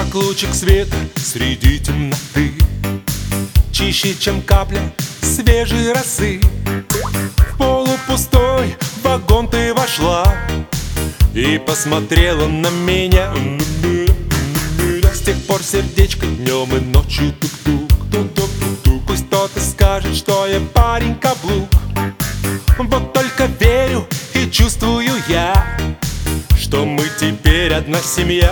как лучик света среди темноты, чище, чем капля свежей росы. В полупустой вагон ты вошла и посмотрела на меня. С тех пор сердечко днем и ночью тук-тук. Пусть кто-то скажет, что я парень каблук, вот только верю и чувствую я, что мы теперь одна семья.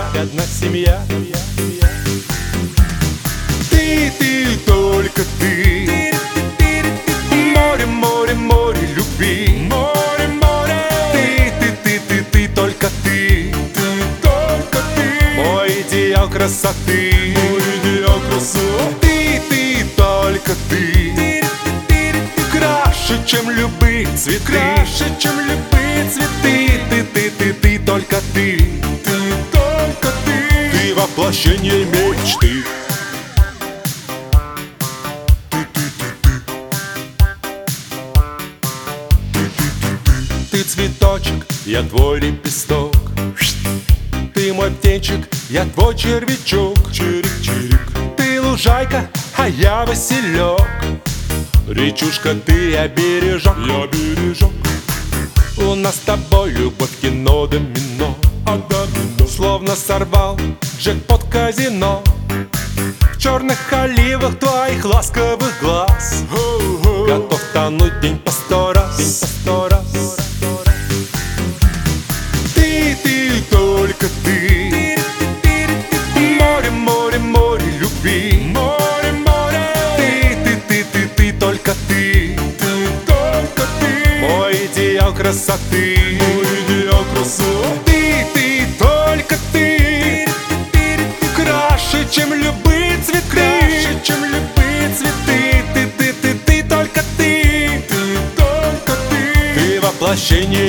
Ты, только ты. Море, море, море любви. Море, море. Ты, только ты. Только ты. Мой идеал красоты. Мой идеал красоты. Ты, только ты. Краше, чем любые цветы. Краше, чем любые цветы. Ты, только ты. Ты, только ты. Ты воплощение мечты. Ты цветочек, я твой лепесток. Ты мой птенчик, я твой червячок. Чирик-чирик. Ты лужайка, а я василек. Речушка, ты обережок. Я бережок. У нас с тобой любовь, кино, домино. Словно сорвал джекпот казино. В черных оливах твоих ласковых глаз готов тонуть день по 100 раз. Ты, только ты. Море, море, море любви. Море, море. Ты, только ты. Ты, только ты. Мой идеал красоты. Мой идеал красоты. Ты, только ты. Краше, чем любые цветы. Краше, чем любые цветы. Ты, только ты. Ты, только ты. Ты воплощение